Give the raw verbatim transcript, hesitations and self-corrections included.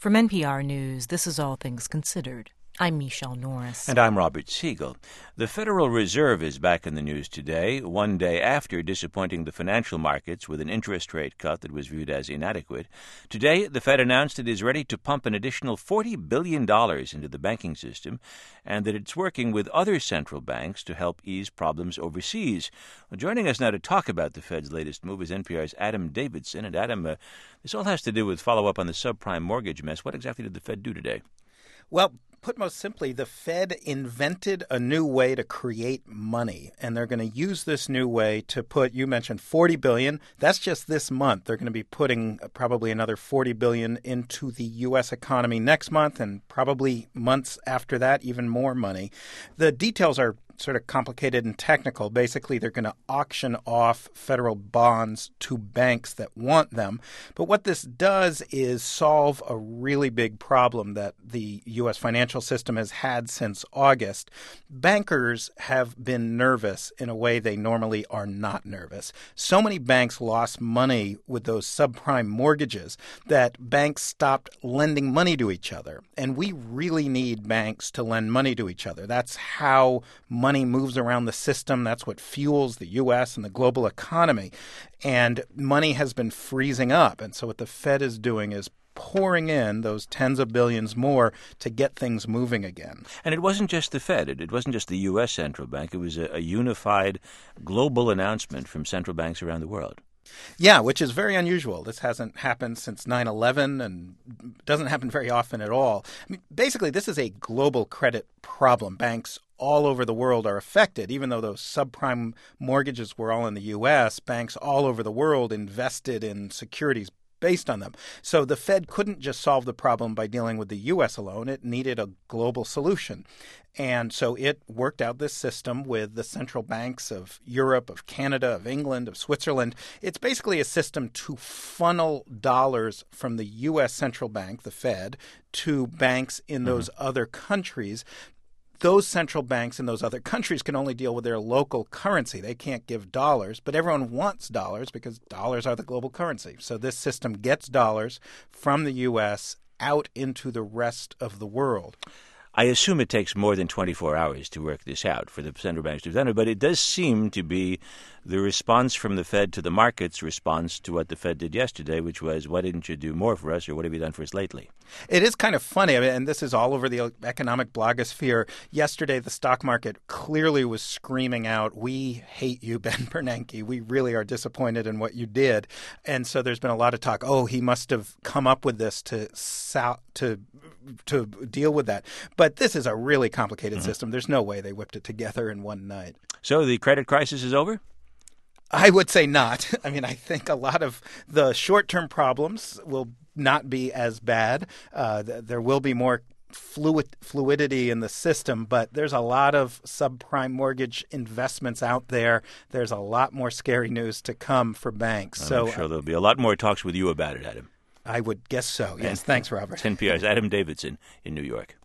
From N P R News, this is All Things Considered. I'm Michelle Norris. And I'm Robert Siegel. The Federal Reserve is back in the news today, one day after disappointing the financial markets with an interest rate cut that was viewed as inadequate. Today, the Fed announced it is ready to pump an additional forty billion dollars into the banking system and that it's working with other central banks to help ease problems overseas. Well, joining us now to talk about the Fed's latest move is N P R's Adam Davidson. And Adam, uh, this all has to do with follow-up on the subprime mortgage mess. What exactly did the Fed do today? Well, put most simply, the Fed invented a new way to create money, and they're going to use this new way to put, you mentioned forty billion dollars. That's just this month. They're going to be putting probably another forty billion dollars into the U S economy next month, and probably months after that, even more money. The details are sort of complicated and technical. Basically, they're going to auction off federal bonds to banks that want them. But what this does is solve a really big problem that the U S financial system has had since August. Bankers have been nervous in a way they normally are not nervous. So many banks lost money with those subprime mortgages that banks stopped lending money to each other. And we really need banks to lend money to each other. That's how money moves around the system. That's what fuels the U S and the global economy. And money has been freezing up. And so what the Fed is doing is pouring in those tens of billions more to get things moving again. And it wasn't just the Fed. It, it wasn't just the U S central bank. It was a, a unified global announcement from central banks around the world. Yeah, which is very unusual. This hasn't happened since nine eleven and doesn't happen very often at all. I mean, basically, this is a global credit problem. Banks all over the world are affected. Even though those subprime mortgages were all in the U S, banks all over the world invested in securities based on them. So the Fed couldn't just solve the problem by dealing with the U S alone. It needed a global solution. And so it worked out this system with the central banks of Europe, of Canada, of England, of Switzerland. It's basically a system to funnel dollars from the U S central bank, the Fed, to banks in those mm-hmm. other countries. Those central banks in those other countries can only deal with their local currency. They can't give dollars, but everyone wants dollars because dollars are the global currency. So this system gets dollars from the U S out into the rest of the world. I assume it takes more than twenty-four hours to work this out for the central banks to have done it, but it does seem to be the response from the Fed to the market's response to what the Fed did yesterday, which was, why didn't you do more for us, or what have you done for us lately? It is kind of funny, I mean, and this is all over the economic blogosphere. Yesterday, the stock market clearly was screaming out, we hate you, Ben Bernanke. We really are disappointed in what you did. And so there's been a lot of talk, oh, he must have come up with this to to to deal with that. But this is a really complicated mm-hmm. system. There's no way they whipped it together in one night. So the credit crisis is over? I would say not. I mean, I think a lot of the short-term problems will not be as bad. Uh, th- there will be more fluid fluidity in the system, but there's a lot of subprime mortgage investments out there. There's a lot more scary news to come for banks. I'm so sure there'll be a lot more talks with you about it, Adam. I would guess so. Yes. And thanks, Robert. It's N P R's Adam Davidson in New York.